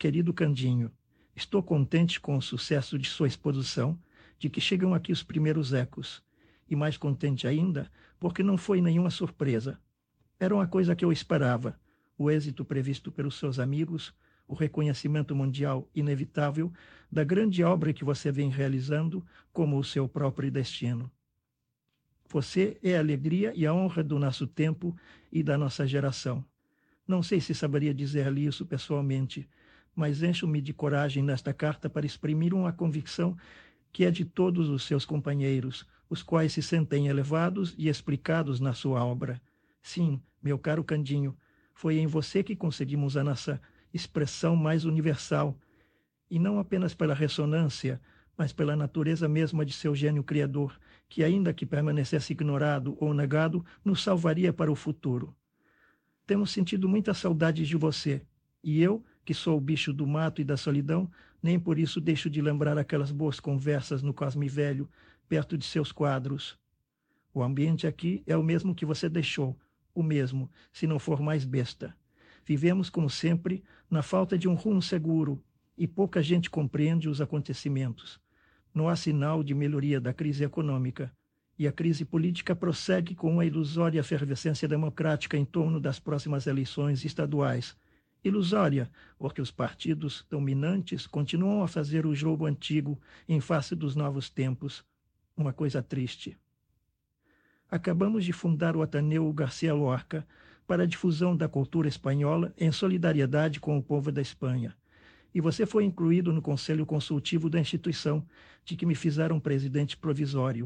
Querido Candinho, estou contente com o sucesso de sua exposição, de que chegam aqui os primeiros ecos. E mais contente ainda, porque não foi nenhuma surpresa. Era uma coisa que eu esperava, o êxito previsto pelos seus amigos, o reconhecimento mundial inevitável da grande obra que você vem realizando como o seu próprio destino. Você é a alegria e a honra do nosso tempo e da nossa geração. Não sei se saberia dizer-lhe isso pessoalmente, mas encho-me de coragem nesta carta para exprimir uma convicção que é de todos os seus companheiros, os quais se sentem elevados e explicados na sua obra. Sim, meu caro Candinho, foi em você que conseguimos a nossa expressão mais universal, e não apenas pela ressonância, mas pela natureza mesma de seu gênio criador, que ainda que permanecesse ignorado ou negado, nos salvaria para o futuro. Temos sentido muita saudade de você, e eu, que sou o bicho do mato e da solidão, nem por isso deixo de lembrar aquelas boas conversas no Cosme Velho, perto de seus quadros. O ambiente aqui é o mesmo que você deixou, o mesmo, se não for mais besta. Vivemos, como sempre, na falta de um rumo seguro, e pouca gente compreende os acontecimentos. Não há sinal de melhoria da crise econômica, e a crise política prossegue com uma ilusória efervescência democrática em torno das próximas eleições estaduais. Ilusória, porque os partidos dominantes continuam a fazer o jogo antigo em face dos novos tempos. Uma coisa triste. Acabamos de fundar o Ateneu Garcia Lorca para a difusão da cultura espanhola em solidariedade com o povo da Espanha. E você foi incluído no Conselho Consultivo da instituição, de que me fizeram presidente provisório.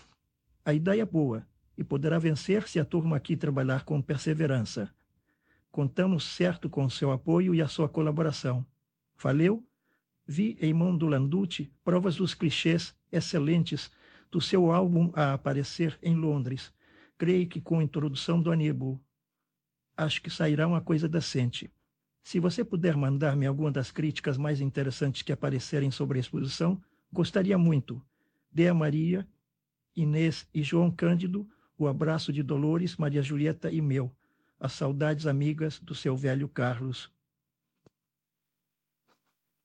A ideia é boa e poderá vencer se a turma aqui trabalhar com perseverança. Contamos certo com o seu apoio e a sua colaboração. Valeu? Vi em mão do Landucci provas dos clichês excelentes do seu álbum a aparecer em Londres. Creio que com a introdução do Aníbal. Acho que sairá uma coisa decente. Se você puder mandar-me alguma das críticas mais interessantes que aparecerem sobre a exposição, gostaria muito. Dê a Maria, Inês e João Cândido o abraço de Dolores, Maria Julieta e meu. As saudades amigas do seu velho Carlos.